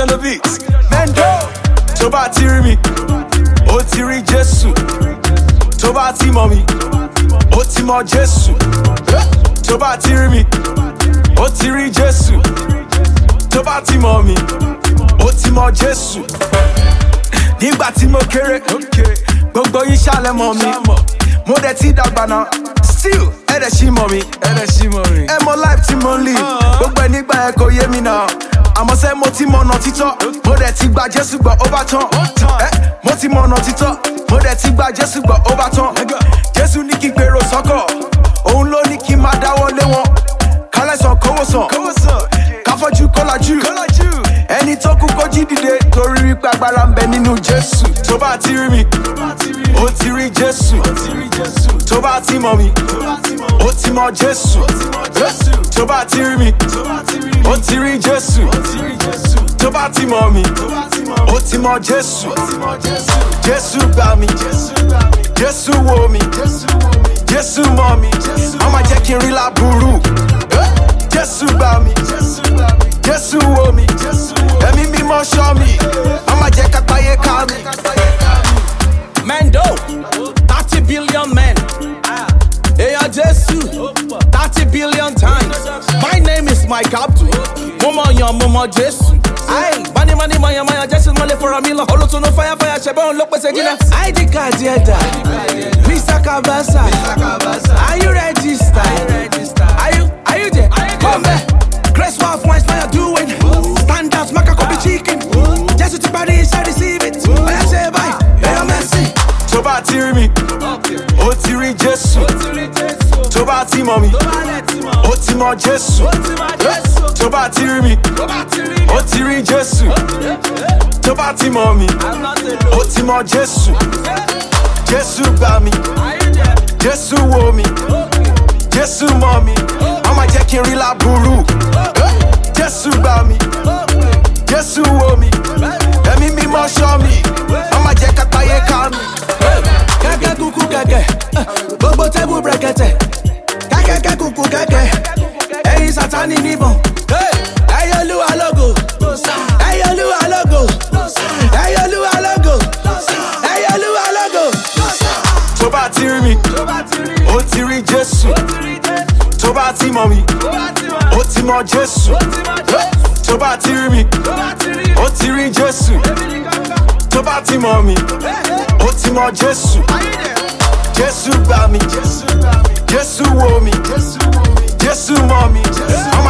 on the beat. Mendo. Tó bá ti rí mi, ó ti rí Jésù. Tó bá ti mọ̀ mi, ó ti mọ̀ Jésù. Tó bá ti rí mi, ó ti rí Jésù. Tó bá ti mọ̀ mi, ó ti mọ̀ Jésù. Nígbà tí mo kéré, gbogbo yín ṣàlẹ̀ mọ̀ mi. Mo dẹ̀ ti dàgbà náà, still ẹ dẹ̀ ṣì mọ̀ mi. Ẹ mọ life tí mo ń live, gbogbo ẹ̀ nígbà yẹn kò yé mi náà. Àmọ́ sẹ́ mo ti mọ̀nà títọ́, mo dẹ̀ ti gba Jésù gbọ́ ó bá tán. Mo ti mọ̀nà títọ́, mo dẹ̀ ti gba Jésù gbọ́ ó bá tán. Jésù ní kí gbèrò sọ́kọ̀, òun ló ní kí máa dáwọ́ lé wọn. Kálẹ̀sàn kówó sàn, káfọ́jú kọ́lájú. Ẹni tó kú kó jí dìde torí wípé agbára ń bẹ nínú Jésù. Tó bá ti rí mi, ó ti rí Jésù. Tó bá ti mọ̀ mi, ó ti mọ̀ Jésù. Tó bá ti rí mi, ó ti rí Jésù. Tó bá ti mọ̀ mi, ó ti mọ̀ Jésù. Jésù gbà mí, Jésù wò mí, Jésù mọ̀ mí, má má jẹ́ kí n rí láburú. Jésù gbà mí, Jésù wò mí, ẹ̀mí mímọ́ ṣọ́ mi, má má jẹ́ kápáyé ká mi. Mendo, 30 billion men. Eya Jesu, 30 billion times. My name is Mike Abdul. Momo yan Momo Jesu. Aye, money, maya, Jesu mole for a meal. Oloto no fire, shebe on look pese gina. ID card yeda. Mr. Kabasa. Are you registered? Are you there? Come back. Grace Wolf, what's my doing? Stand out, make a copy chicken. Jesu to body, shall receive it. I say bye. Hey, mercy. Tó bá ti rí mi, ó ti rí Jésù. Tó bá ti mọ̀ mi, ó ti mọ̀ Jésù. Tó bá ti rí mi, ó ti rí Jésù. Tó bá ti mọ̀ mi, ó ti mọ̀ Jésù. Jésù gbà mí, Jésù wò mí, Jésù mọ̀ mí, má má jẹ́ kí n rí láburú. Jésù gbà mí, Jésù wò mí, ẹ̀mí mímọ́ ṣọ́ mi, má má jẹ́ kápáyé ká mi. Kẹ̀kẹ́ kúkú kẹ̀kẹ́, gbogbo tẹ́bù brẹ̀kẹ̀tẹ̀. Kẹ̀kẹ́ kúkú kẹ̀kẹ́, ẹ̀yin Sátánì níbọn. Ẹ̀yin Olúwa lógo, ẹ̀yin Olúwa lógo, ẹ̀yin Olúwa lógo, ẹ̀yin Olúwa lógo. Tó bá ti rí mi, ó ti rí Jésù. Tó bá ti mọ̀ mi, ó ti mọ̀ Jésù. Tó bá ti rí mi, ó ti rí Jésù. Tó bá ti mọ̀ mi, ó ti mọ̀ Jésù. Jésù gbà mí, Jésù wò mí, Jésù mọ̀ mí, má